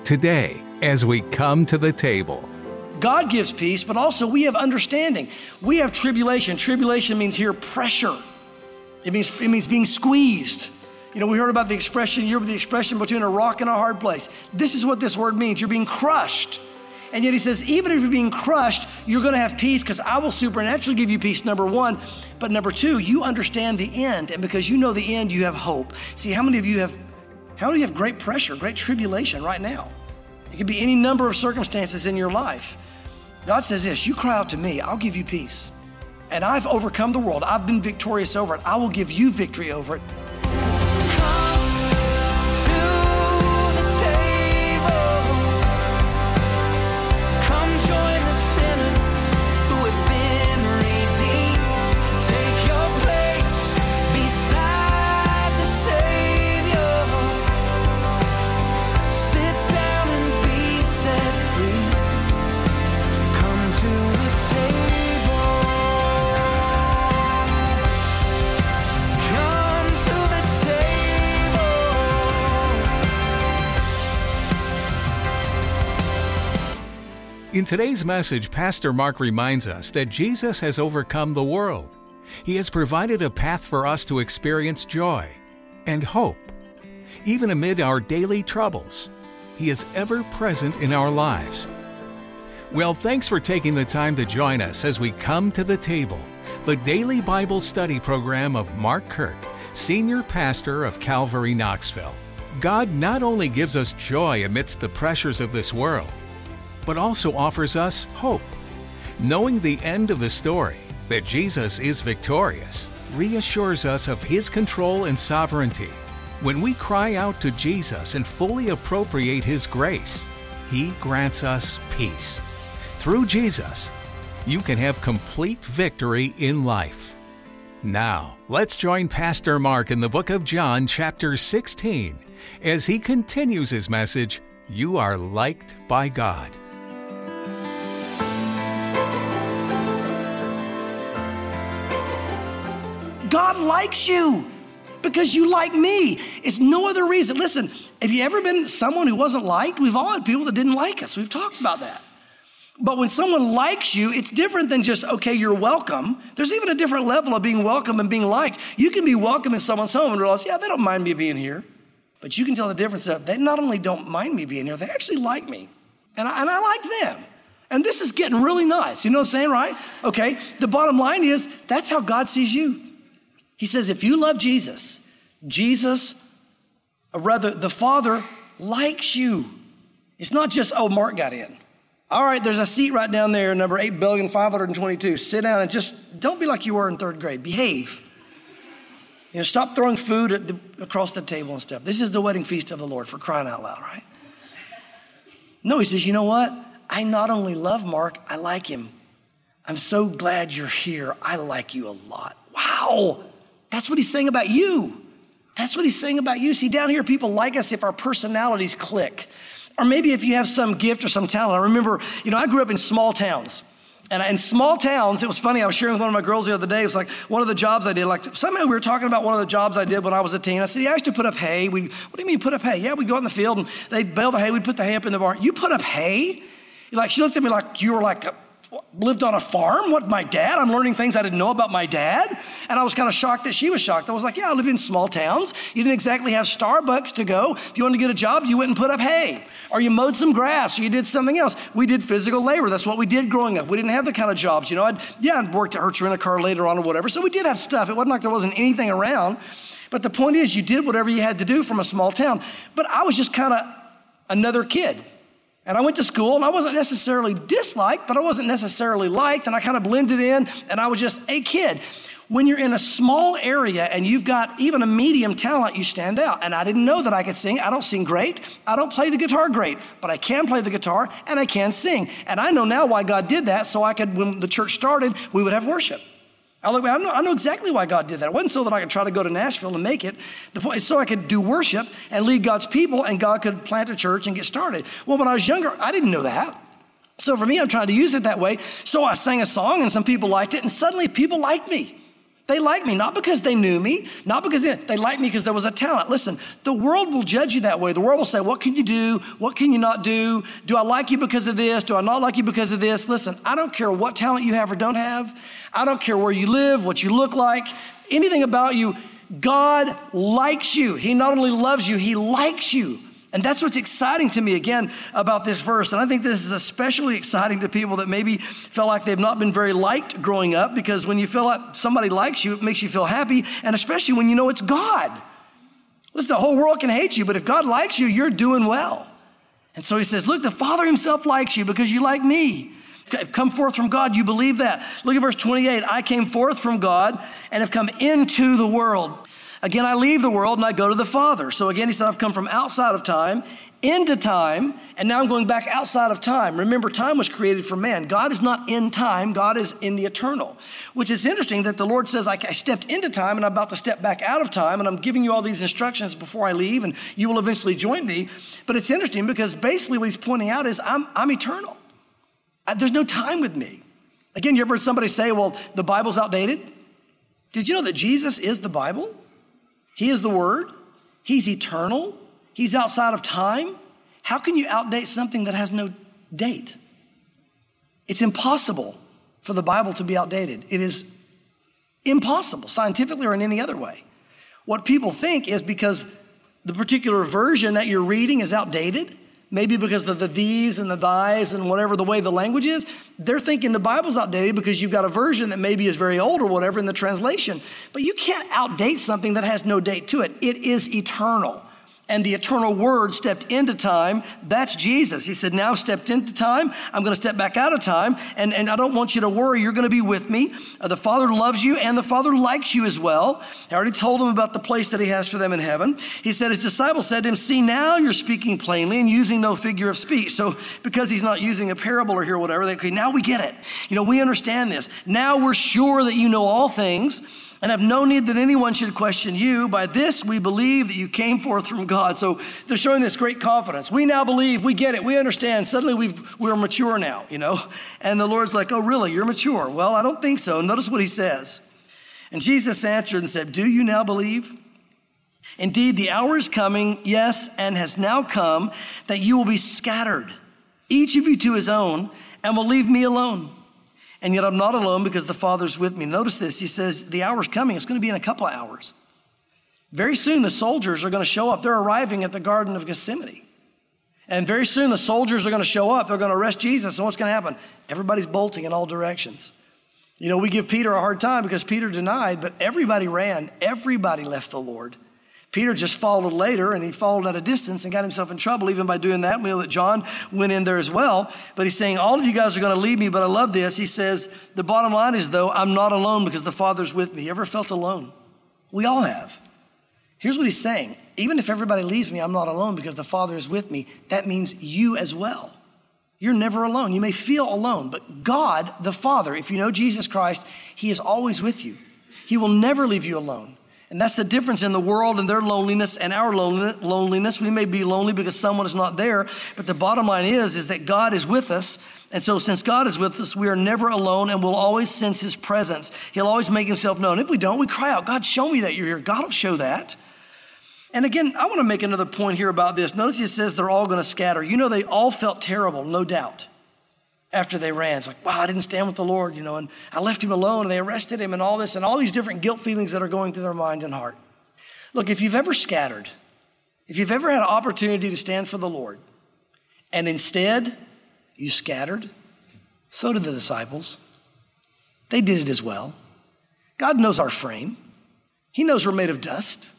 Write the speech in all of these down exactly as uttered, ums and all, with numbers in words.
today as we come to the table. God gives peace, but also we have understanding. We have tribulation. Tribulation means here pressure. It means, it means being squeezed. You know, we heard about the expression, you're the expression between a rock and a hard place. This is what this word means. You're being crushed. And yet he says, even if you're being crushed, you're going to have peace because I will supernaturally give you peace, number one. But number two, you understand the end. And because you know the end, you have hope. See, how many of you have, how many of you have great pressure, great tribulation right now? It could be any number of circumstances in your life. God says this, you cry out to me, I'll give you peace. And I've overcome the world. I've been victorious over it. I will give you victory over it. In today's message, Pastor Mark reminds us that Jesus has overcome the world. He has provided a path for us to experience joy and hope. Even amid our daily troubles, He is ever present in our lives. Well, thanks for taking the time to join us as we come to the table, the daily Bible study program of Mark Kirk, Senior Pastor of Calvary Knoxville. God not only gives us joy amidst the pressures of this world, but also offers us hope. Knowing the end of the story, that Jesus is victorious, reassures us of His control and sovereignty. When we cry out to Jesus and fully appropriate His grace, He grants us peace. Through Jesus, you can have complete victory in life. Now, let's join Pastor Mark in the book of John, chapter sixteen, as he continues his message, You Are Liked by God. God likes you because you like me. It's no other reason. Listen, have you ever been someone who wasn't liked? We've all had people that didn't like us. We've talked about that. But when someone likes you, it's different than just, okay, you're welcome. There's even a different level of being welcome and being liked. You can be welcome in someone's home and realize, yeah, they don't mind me being here. But you can tell the difference of they not only don't mind me being here, they actually like me. And I, and I like them. And this is getting really nice. You know what I'm saying, right? Okay, the bottom line is that's how God sees you. He says, if you love Jesus, Jesus, or rather the Father likes you. It's not just, oh, Mark got in. All right, there's a seat right down there, number eight billion five hundred twenty-two. Sit down and just don't be like you were in third grade. Behave. You know, stop throwing food at the, across the table and stuff. This is the wedding feast of the Lord, for crying out loud, right? No, he says, you know what? I not only love Mark, I like him. I'm so glad you're here. I like you a lot. Wow. That's what he's saying about you. That's what he's saying about you. See, down here, people like us if our personalities click. Or maybe if you have some gift or some talent. I remember, you know, I grew up in small towns. And in small towns, it was funny, I was sharing with one of my girls the other day, it was like one of the jobs I did, like somehow we were talking about one of the jobs I did when I was a teen. I said, yeah, I used to put up hay. We, what do you mean put up hay? Yeah, we'd go out in the field and they'd bale the hay, we'd put the hay up in the barn. You put up hay? Like, she looked at me like you were like, a, lived on a farm? What, my dad? I'm learning things I didn't know about my dad. And I was kind of shocked that she was shocked. I was like, yeah, I live in small towns. You didn't exactly have Starbucks to go. If you wanted to get a job, you went and put up hay. Or you mowed some grass, or you did something else. We did physical labor. That's what we did growing up. We didn't have the kind of jobs, you know. I'd, yeah, I'd worked at Hertz Rent-A-Car later on or whatever. So we did have stuff. It wasn't like there wasn't anything around. But the point is, you did whatever you had to do from a small town. But I was just kind of another kid. And I went to school, and I wasn't necessarily disliked, but I wasn't necessarily liked, and I kind of blended in, and I was just a kid. When you're in a small area and you've got even a medium talent, you stand out. And I didn't know that I could sing. I don't sing great. I don't play the guitar great, but I can play the guitar, and I can sing. And I know now why God did that, so I could, when the church started, we would have worship. I look back, I know, I know exactly why God did that. It wasn't so that I could try to go to Nashville and make it. The point is so I could do worship and lead God's people, and God could plant a church and get started. Well, when I was younger, I didn't know that. So for me, I'm trying to use it that way. So I sang a song, and some people liked it, and suddenly people liked me. They like me, not because they knew me, not because they, they like me because there was a talent. Listen, the world will judge you that way. The world will say, what can you do? What can you not do? Do I like you because of this? Do I not like you because of this? Listen, I don't care what talent you have or don't have. I don't care where you live, what you look like, anything about you. God likes you. He not only loves you, he likes you. And that's what's exciting to me, again, about this verse. And I think this is especially exciting to people that maybe felt like they've not been very liked growing up, because when you feel like somebody likes you, it makes you feel happy, and especially when you know it's God. Listen, the whole world can hate you, but if God likes you, you're doing well. And so he says, look, the Father himself likes you because you like me. I've come forth from God, you believe that. Look at verse twenty-eight. I came forth from God and have come into the world. Again, I leave the world and I go to the Father. So again, he said, I've come from outside of time into time, and now I'm going back outside of time. Remember, time was created for man. God is not in time. God is in the eternal, which is interesting that the Lord says, I stepped into time and I'm about to step back out of time, and I'm giving you all these instructions before I leave, and you will eventually join me. But it's interesting because basically what he's pointing out is I'm, I'm eternal. I, there's no time with me. Again, you ever heard somebody say, well, the Bible's outdated? Did you know that Jesus is the Bible? He is the Word. He's eternal. He's outside of time. How can you outdate something that has no date? It's impossible for the Bible to be outdated. It is impossible, scientifically or in any other way. What people think is because the particular version that you're reading is outdated, maybe because of the these and the thys and whatever the way the language is, they're thinking the Bible's outdated because you've got a version that maybe is very old or whatever in the translation. But you can't outdate something that has no date to it. It is eternal. And the eternal Word stepped into time. That's Jesus. He said, now I've stepped into time. I'm going to step back out of time. And, and I don't want you to worry. You're going to be with me. Uh, the Father loves you, and the Father likes you as well. I already told him about the place that he has for them in heaven. He said, his disciples said to him, see, now you're speaking plainly and using no figure of speech. So because he's not using a parable or here, whatever, they okay, now we get it. You know, we understand this. Now we're sure that you know all things, and have no need that anyone should question you. By this we believe that you came forth from God. So they're showing this great confidence. We now believe, we get it, we understand. Suddenly we've, we're mature now, you know. And the Lord's like, oh, really, you're mature? Well, I don't think so. Notice what he says. And Jesus answered and said, do you now believe? Indeed, the hour is coming, yes, and has now come, that you will be scattered, each of you to his own, and will leave me alone. And yet I'm not alone because the Father's with me. Notice this. He says, the hour's coming. It's going to be in a couple of hours. Very soon the soldiers are going to show up. They're arriving at the Garden of Gethsemane. And very soon the soldiers are going to show up. They're going to arrest Jesus. And what's going to happen? Everybody's bolting in all directions. You know, we give Peter a hard time because Peter denied, but everybody ran. Everybody left the Lord. Peter just followed later, and he followed at a distance and got himself in trouble even by doing that. We know that John went in there as well. But he's saying, all of you guys are going to leave me, but I love this. He says, the bottom line is, though, I'm not alone because the Father's with me. You ever felt alone? We all have. Here's what he's saying. Even if everybody leaves me, I'm not alone because the Father is with me. That means you as well. You're never alone. You may feel alone, but God, the Father, if you know Jesus Christ, he is always with you. He will never leave you alone. And that's the difference in the world and their loneliness and our loneliness. We may be lonely because someone is not there, but the bottom line is, is that God is with us. And so since God is with us, we are never alone, and we'll always sense his presence. He'll always make himself known. If we don't, we cry out, God, show me that you're here. God will show that. And again, I want to make another point here about this. Notice it says they're all going to scatter. You know, they all felt terrible, no doubt. After they ran, it's like, wow, I didn't stand with the Lord, you know, and I left him alone, and they arrested him and all this, and all these different guilt feelings that are going through their mind and heart. Look, if you've ever scattered, if you've ever had an opportunity to stand for the Lord, and instead you scattered, so did the disciples. They did it as well. God knows our frame. He knows we're made of dust.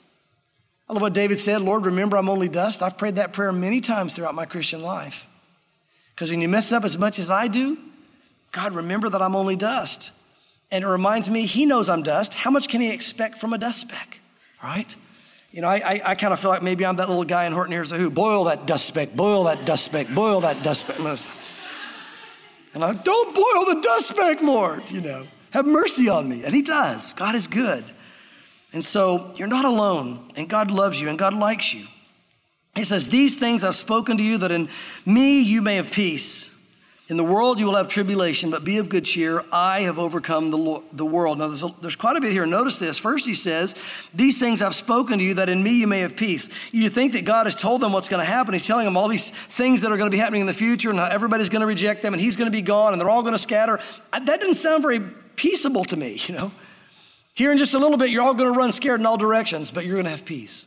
I love what David said, Lord, remember I'm only dust. I've prayed that prayer many times throughout my Christian life. Because when you mess up as much as I do, God, remember that I'm only dust. And it reminds me, he knows I'm dust. How much can he expect from a dust speck, right? You know, I, I, I kind of feel like maybe I'm that little guy in Horton Hears a Who. Boil that dust speck, boil that dust speck, boil that dust speck. And I'm like, don't boil the dust speck, Lord, you know. Have mercy on me. And he does. God is good. And so you're not alone, and God loves you, and God likes you. He says, these things I've spoken to you that in me you may have peace. In the world you will have tribulation, but be of good cheer. I have overcome the, lo- the world. Now there's, a, there's quite a bit here. Notice this. First he says, these things I've spoken to you that in me you may have peace. You think that God has told them what's going to happen. He's telling them all these things that are going to be happening in the future and how everybody's going to reject them and he's going to be gone and they're all going to scatter. That doesn't sound very peaceable to me, you know. Here in just a little bit, you're all going to run scared in all directions, but you're going to have peace.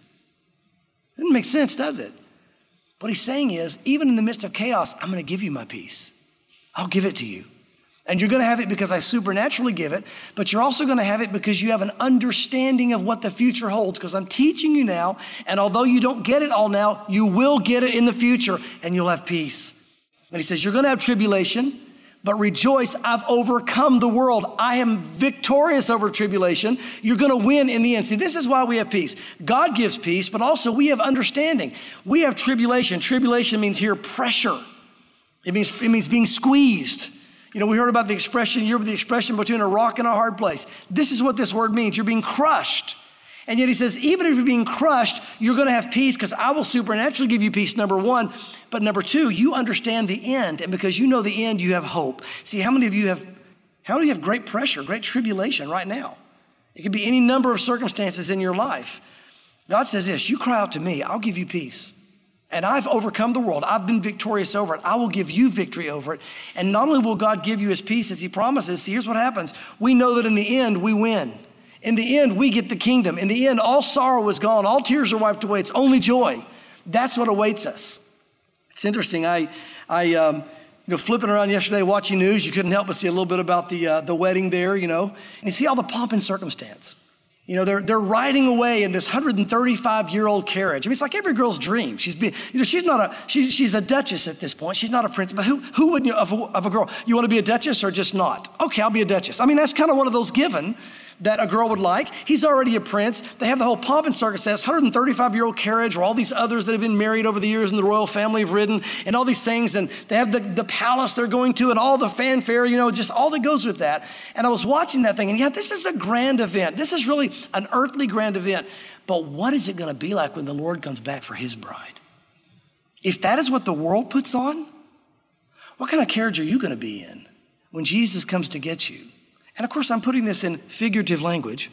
Doesn't make sense, does it? What he's saying is, even in the midst of chaos, I'm going to give you my peace. I'll give it to you. And you're going to have it because I supernaturally give it, but you're also going to have it because you have an understanding of what the future holds, because I'm teaching you now, and although you don't get it all now, you will get it in the future, and you'll have peace. And he says, you're going to have tribulation, but rejoice, I've overcome the world. I am victorious over tribulation. You're going to win in the end. See, this is why we have peace. God gives peace, but also we have understanding. We have tribulation. Tribulation means here pressure. It means, it means being squeezed. You know, we heard about the expression, you're the expression between a rock and a hard place. This is what this word means. You're being crushed. And yet he says, even if you're being crushed, you're going to have peace because I will supernaturally give you peace, number one. But number two, you understand the end. And because you know the end, you have hope. See, how many of you have, how many of you have great pressure, great tribulation right now? It could be any number of circumstances in your life. God says this, you cry out to me, I'll give you peace. And I've overcome the world. I've been victorious over it. I will give you victory over it. And not only will God give you his peace as he promises, see, here's what happens. We know that in the end, we win. In the end, we get the kingdom. In the end, all sorrow is gone. All tears are wiped away. It's only joy. That's what awaits us. It's interesting. I, I, um, you know, flipping around yesterday, watching news, you couldn't help but see a little bit about the uh, the wedding there, you know. And you see all the pomp and circumstance. You know, they're they're riding away in this one hundred thirty-five year old carriage. I mean, it's like every girl's dream. She's being, you know, she's not a she's she's a duchess at this point. She's not a princess. But who who would you of a, of a girl? You want to be a duchess or just not? Okay, I'll be a duchess. I mean, that's kind of one of those given that a girl would like. He's already a prince. They have the whole pomp and circumstance, one hundred thirty-five year old carriage where all these others that have been married over the years in the royal family have ridden and all these things. And they have the, the palace they're going to and all the fanfare, you know, just all that goes with that. And I was watching that thing and yeah, this is a grand event. This is really an earthly grand event. But what is it going to be like when the Lord comes back for his bride? If that is what the world puts on, what kind of carriage are you going to be in when Jesus comes to get you? And of course, I'm putting this in figurative language,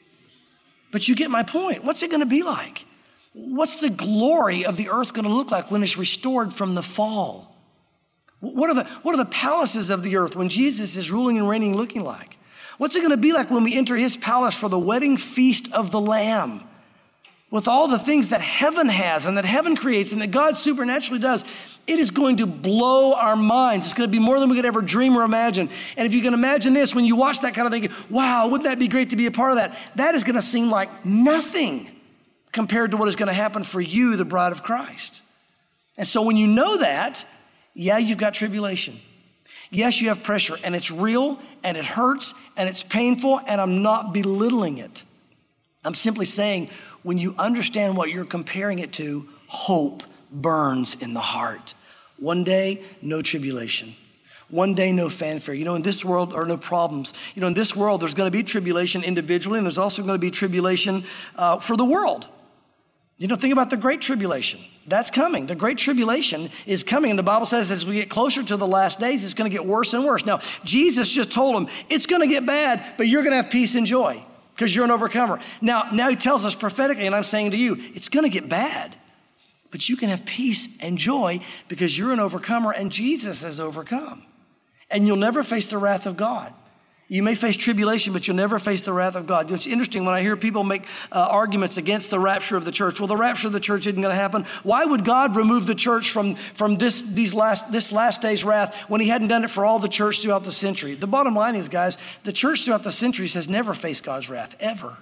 but you get my point. What's it going to be like? What's the glory of the earth going to look like when it's restored from the fall? What are the, what are the palaces of the earth when Jesus is ruling and reigning looking like? What's it going to be like when we enter his palace for the wedding feast of the Lamb? With all the things that heaven has and that heaven creates and that God supernaturally does, it is going to blow our minds. It's going to be more than we could ever dream or imagine. And if you can imagine this, when you watch that kind of thing, wow, wouldn't that be great to be a part of that? That is going to seem like nothing compared to what is going to happen for you, the bride of Christ. And so when you know that, yeah, you've got tribulation. Yes, you have pressure, and it's real, and it hurts, and it's painful, and I'm not belittling it. I'm simply saying, when you understand what you're comparing it to, hope burns in the heart. One day, no tribulation. One day, no fanfare. You know, in this world, or no problems. You know, in this world, there's going to be tribulation individually, and there's also going to be tribulation uh, for the world. You know, think about the Great Tribulation. That's coming. The Great Tribulation is coming. And the Bible says as we get closer to the last days, it's going to get worse and worse. Now, Jesus just told them, it's going to get bad, but you're going to have peace and joy because you're an overcomer. Now, now he tells us prophetically, and I'm saying to you, it's going to get bad, but you can have peace and joy because you're an overcomer and Jesus has overcome. And you'll never face the wrath of God. You may face tribulation, but you'll never face the wrath of God. It's interesting when I hear people make uh, arguments against the rapture of the church. Well, the rapture of the church isn't going to happen. Why would God remove the church from, from this, these last, this last day's wrath when he hadn't done it for all the church throughout the century? The bottom line is, guys, the church throughout the centuries has never faced God's wrath, ever,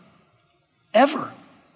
ever.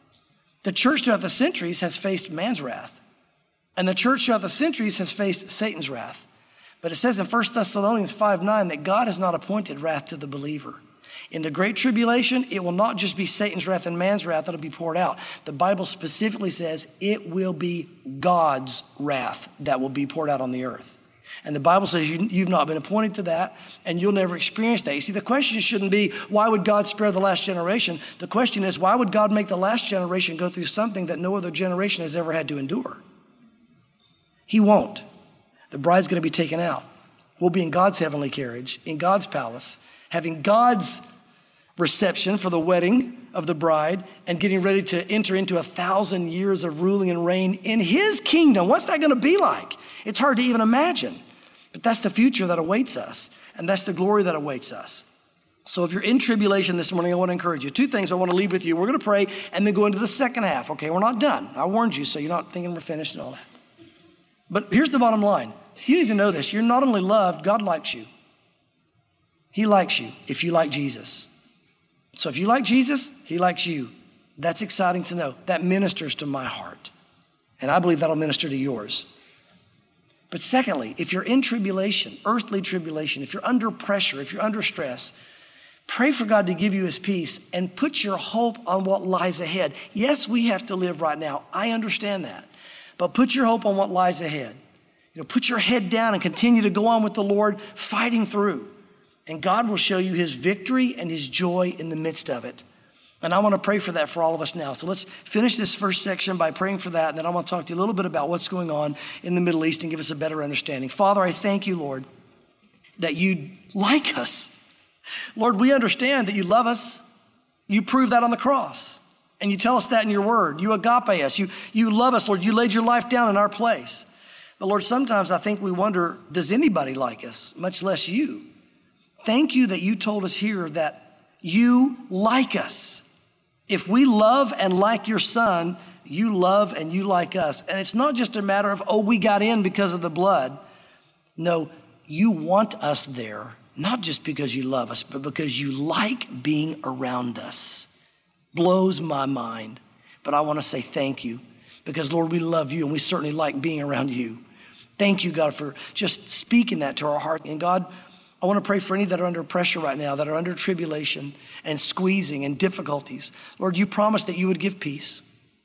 The church throughout the centuries has faced man's wrath, and the church throughout the centuries has faced Satan's wrath. But it says in First Thessalonians five nine that God has not appointed wrath to the believer. In the Great Tribulation, it will not just be Satan's wrath and man's wrath that'll be poured out. The Bible specifically says it will be God's wrath that will be poured out on the earth. And the Bible says you, you've not been appointed to that, and you'll never experience that. You see, the question shouldn't be, why would God spare the last generation? The question is, why would God make the last generation go through something that no other generation has ever had to endure? He won't. The bride's going to be taken out. We'll be in God's heavenly carriage, in God's palace, having God's reception for the wedding of the bride and getting ready to enter into a thousand years of ruling and reign in his kingdom. What's that going to be like? It's hard to even imagine, but that's the future that awaits us, and that's the glory that awaits us. So if you're in tribulation this morning, I want to encourage you. Two things I want to leave with you. We're going to pray and then go into the second half. Okay, we're not done. I warned you, so you're not thinking we're finished and all that. But here's the bottom line. You need to know this. You're not only loved, God likes you. He likes you if you like Jesus. So if you like Jesus, he likes you. That's exciting to know. That ministers to my heart. And I believe that'll minister to yours. But secondly, if you're in tribulation, earthly tribulation, if you're under pressure, if you're under stress, pray for God to give you his peace and put your hope on what lies ahead. Yes, we have to live right now. I understand that. But put your hope on what lies ahead. You know, put your head down and continue to go on with the Lord, fighting through. And God will show you his victory and his joy in the midst of it. And I want to pray for that for all of us now. So let's finish this first section by praying for that. And then I want to talk to you a little bit about what's going on in the Middle East and give us a better understanding. Father, I thank you, Lord, that you like us. Lord, we understand that you love us. You proved that on the cross. And you tell us that in your word. You agape us. You, you love us, Lord. You laid your life down in our place. But Lord, sometimes I think we wonder, does anybody like us, much less you? Thank you that you told us here that you like us. If we love and like your son, you love and you like us. And it's not just a matter of, oh, we got in because of the blood. No, you want us there, not just because you love us, but because you like being around us. Blows my mind. But I want to say thank you because, Lord, we love you and we certainly like being around you. Thank you, God, for just speaking that to our heart. And God, I want to pray for any that are under pressure right now, that are under tribulation and squeezing and difficulties. Lord, you promised that you would give peace.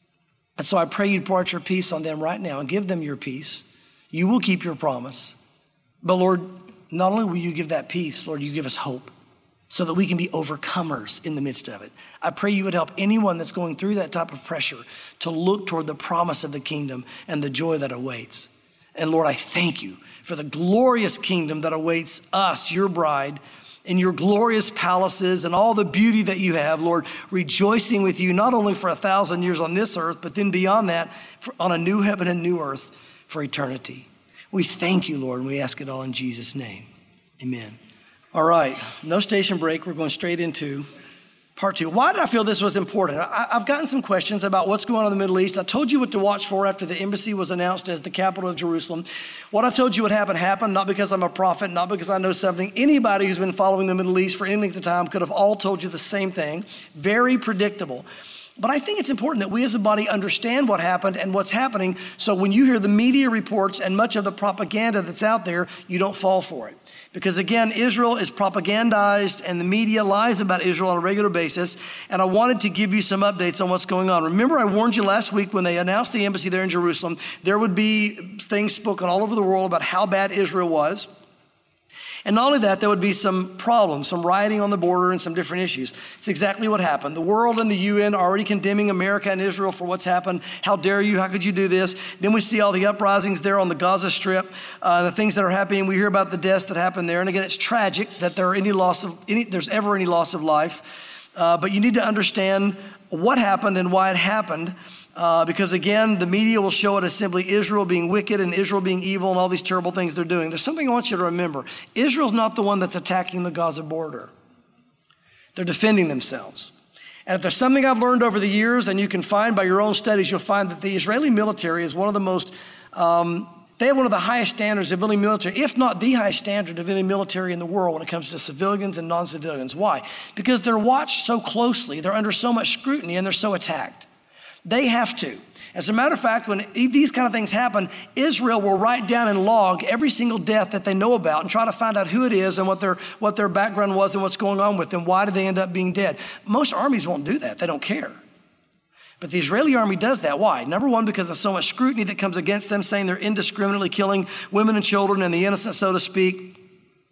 And so I pray you'd pour out your peace on them right now and give them your peace. You will keep your promise. But Lord, not only will you give that peace, Lord, you give us hope so that we can be overcomers in the midst of it. I pray you would help anyone that's going through that type of pressure to look toward the promise of the kingdom and the joy that awaits. And Lord, I thank you for the glorious kingdom that awaits us, your bride, in your glorious palaces and all the beauty that you have, Lord, rejoicing with you, not only for a thousand years on this earth, but then beyond that, for, on a new heaven and new earth for eternity. We thank you, Lord, and we ask it all in Jesus' name. Amen. All right, no station break. We're going straight into part two. Why did I feel this was important? I, I've gotten some questions about what's going on in the Middle East. I told you what to watch for after the embassy was announced as the capital of Jerusalem. What I told you would happen happened, not because I'm a prophet, not because I know something. Anybody who's been following the Middle East for any length of time could have all told you the same thing. Very predictable. But I think it's important that we as a body understand what happened and what's happening, so when you hear the media reports and much of the propaganda that's out there, you don't fall for it. Because again, Israel is propagandized and the media lies about Israel on a regular basis. And I wanted to give you some updates on what's going on. Remember, I warned you last week when they announced the embassy there in Jerusalem, there would be things spoken all over the world about how bad Israel was. And not only that, there would be some problems, some rioting on the border and some different issues. It's exactly what happened. The world and the U N are already condemning America and Israel for what's happened. How dare you? How could you do this? Then we see all the uprisings there on the Gaza Strip, uh, the things that are happening. We hear about the deaths that happened there. And again, it's tragic that there are any loss of any, there's ever any loss of life. Uh, but you need to understand what happened and why it happened. Uh, because again, the media will show it as simply Israel being wicked and Israel being evil and all these terrible things they're doing. There's something I want you to remember. Israel's not the one that's attacking the Gaza border. They're defending themselves. And if there's something I've learned over the years, and you can find by your own studies, you'll find that the Israeli military is one of the most, um, they have one of the highest standards of any military, if not the highest standard of any military in the world when it comes to civilians and non-civilians. Why? Because they're watched so closely, they're under so much scrutiny, and they're so attacked. They have to. As a matter of fact, when these kind of things happen, Israel will write down and log every single death that they know about and try to find out who it is and what their what their background was and what's going on with them. Why did they end up being dead? Most armies won't do that. They don't care. But the Israeli army does that. Why? Number one, because of so much scrutiny that comes against them, saying they're indiscriminately killing women and children and the innocent, so to speak.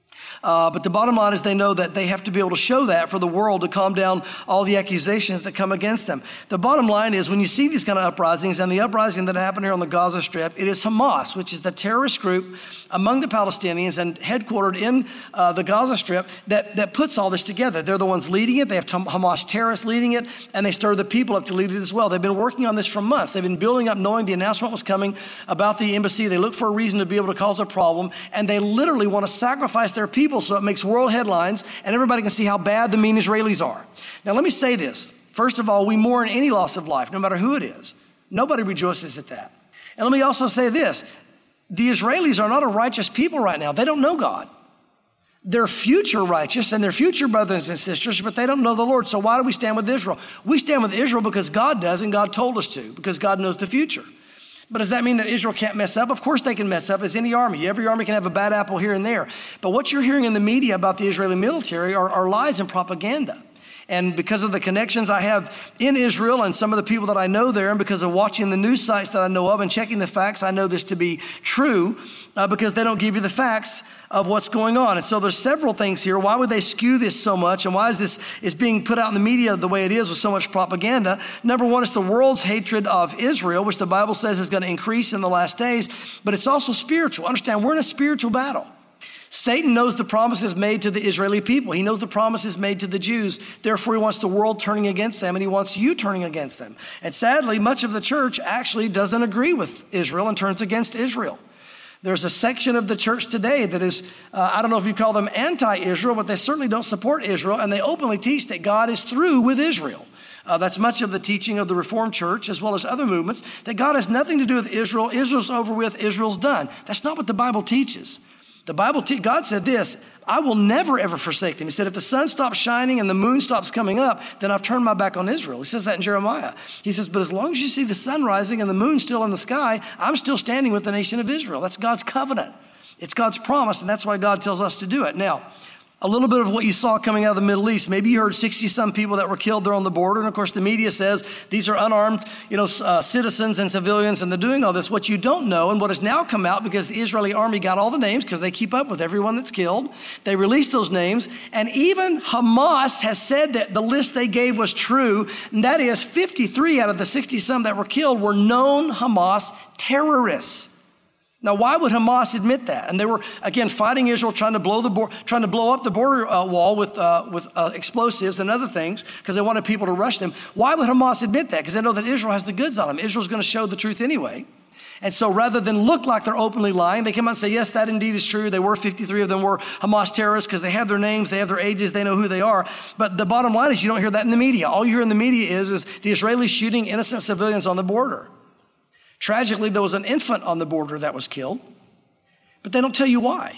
Uh, but the bottom line is they know that they have to be able to show that for the world to calm down all the accusations that come against them. The bottom line is when you see these kind of uprisings, and the uprising that happened here on the Gaza Strip, it is Hamas, which is the terrorist group among the Palestinians and headquartered in uh, the Gaza Strip that, that puts all this together. They're the ones leading it. They have Hamas terrorists leading it, and they stir the people up to lead it as well. They've been working on this for months. They've been building up knowing the announcement was coming about the embassy. They look for a reason to be able to cause a problem, and they literally want to sacrifice their people so it makes world headlines and everybody can see how bad the mean Israelis are. Now, let me say this. First of all, we mourn any loss of life, no matter who it is. Nobody rejoices at that. And let me also say this. The Israelis are not a righteous people right now. They don't know God. They're future righteous and they're future brothers and sisters, but they don't know the Lord. So why do we stand with Israel? We stand with Israel because God does and God told us to, because God knows the future. But does that mean that Israel can't mess up? Of course they can mess up, as any army. Every army can have a bad apple here and there. But what you're hearing in the media about the Israeli military are, are lies and propaganda. And because of the connections I have in Israel and some of the people that I know there, and because of watching the news sites that I know of and checking the facts, I know this to be true uh, because they don't give you the facts of what's going on. And so there's several things here. Why would they skew this so much? And why is this is being put out in the media the way it is with so much propaganda? Number one, it's the world's hatred of Israel, which the Bible says is going to increase in the last days. But it's also spiritual. Understand, we're in a spiritual battle. Satan knows the promises made to the Israeli people. He knows the promises made to the Jews. Therefore, he wants the world turning against them, and he wants you turning against them. And sadly, much of the church actually doesn't agree with Israel and turns against Israel. There's a section of the church today that is, uh, I don't know if you call them anti-Israel, but they certainly don't support Israel, and they openly teach that God is through with Israel. Uh, that's much of the teaching of the Reformed Church, as well as other movements, that God has nothing to do with Israel. Israel's over with, Israel's done. That's not what the Bible teaches. The Bible, te- God said this, I will never, ever forsake them. He said, if the sun stops shining and the moon stops coming up, then I've turned my back on Israel. He says that in Jeremiah. He says, but as long as you see the sun rising and the moon still in the sky, I'm still standing with the nation of Israel. That's God's covenant. It's God's promise, and that's why God tells us to do it. Now, a little bit of what you saw coming out of the Middle East. Maybe you heard sixty some people that were killed there on the border. And of course, the media says these are unarmed, you know, uh, citizens and civilians, and they're doing all this. What you don't know, and what has now come out, because the Israeli army got all the names, because they keep up with everyone that's killed. They released those names. And even Hamas has said that the list they gave was true. And that is fifty-three out of the sixty some that were killed were known Hamas terrorists. Now, why would Hamas admit that? And they were, again, fighting Israel, trying to blow the bo- trying to blow up the border uh, wall with uh, with uh, explosives and other things because they wanted people to rush them. Why would Hamas admit that? Because they know that Israel has the goods on them. Israel's going to show the truth anyway. And so rather than look like they're openly lying, they come out and say, yes, that indeed is true. They were fifty-three of them were Hamas terrorists because they have their names, they have their ages, they know who they are. But the bottom line is you don't hear that in the media. All you hear in the media is, is the Israelis shooting innocent civilians on the border. Tragically, there was an infant on the border that was killed, but they don't tell you why.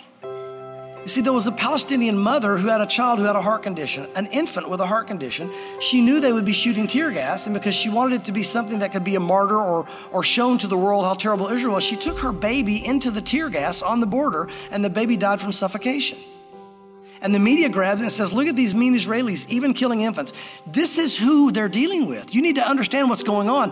You see, there was a Palestinian mother who had a child who had a heart condition, an infant with a heart condition. She knew they would be shooting tear gas, and because she wanted it to be something that could be a martyr or, or shown to the world how terrible Israel was, she took her baby into the tear gas on the border, and the baby died from suffocation. And the media grabs it and says, look at these mean Israelis, even killing infants. This is who they're dealing with. You need to understand what's going on.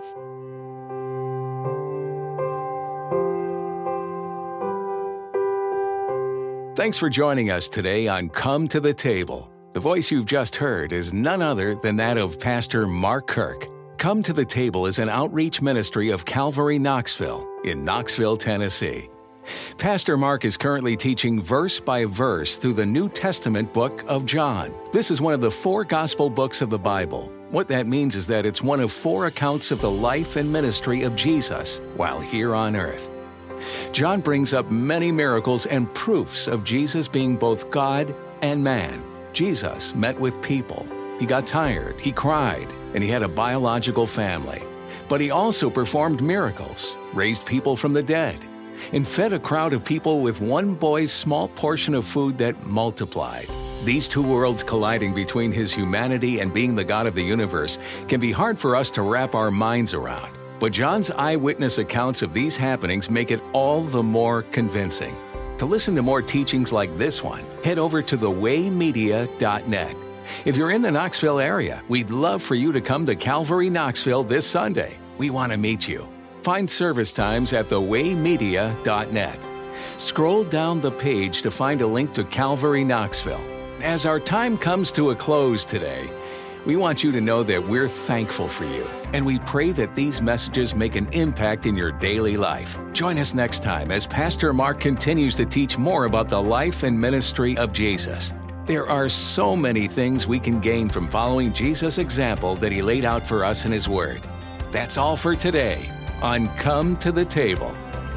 Thanks for joining us today on Come to the Table. The voice you've just heard is none other than that of Pastor Mark Kirk. Come to the Table is an outreach ministry of Calvary Knoxville in Knoxville, Tennessee. Pastor Mark is currently teaching verse by verse through the New Testament book of John. This is one of the four gospel books of the Bible. What that means is that it's one of four accounts of the life and ministry of Jesus while here on earth. John brings up many miracles and proofs of Jesus being both God and man. Jesus met with people. He got tired, he cried, and he had a biological family. But he also performed miracles, raised people from the dead, and fed a crowd of people with one boy's small portion of food that multiplied. These two worlds colliding between his humanity and being the God of the universe can be hard for us to wrap our minds around. But John's eyewitness accounts of these happenings make it all the more convincing. To listen to more teachings like this one, head over to the way media dot net. If you're in the Knoxville area, we'd love for you to come to Calvary Knoxville this Sunday. We want to meet you. Find service times at the way media dot net. Scroll down the page to find a link to Calvary Knoxville. As our time comes to a close today, we want you to know that we're thankful for you, and we pray that these messages make an impact in your daily life. Join us next time as Pastor Mark continues to teach more about the life and ministry of Jesus. There are so many things we can gain from following Jesus' example that he laid out for us in his Word. That's all for today on Come to the Table.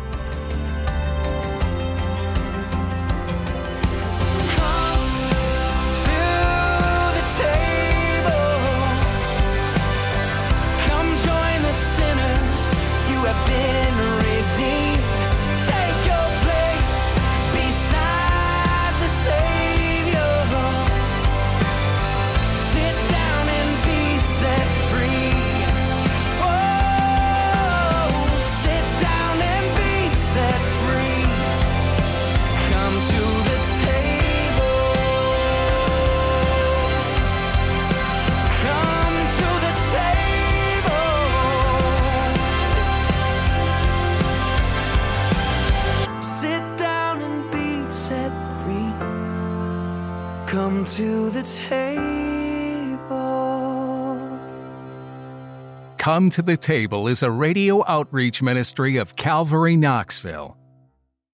Come to the table. Come to the Table is a radio outreach ministry of Calvary Knoxville.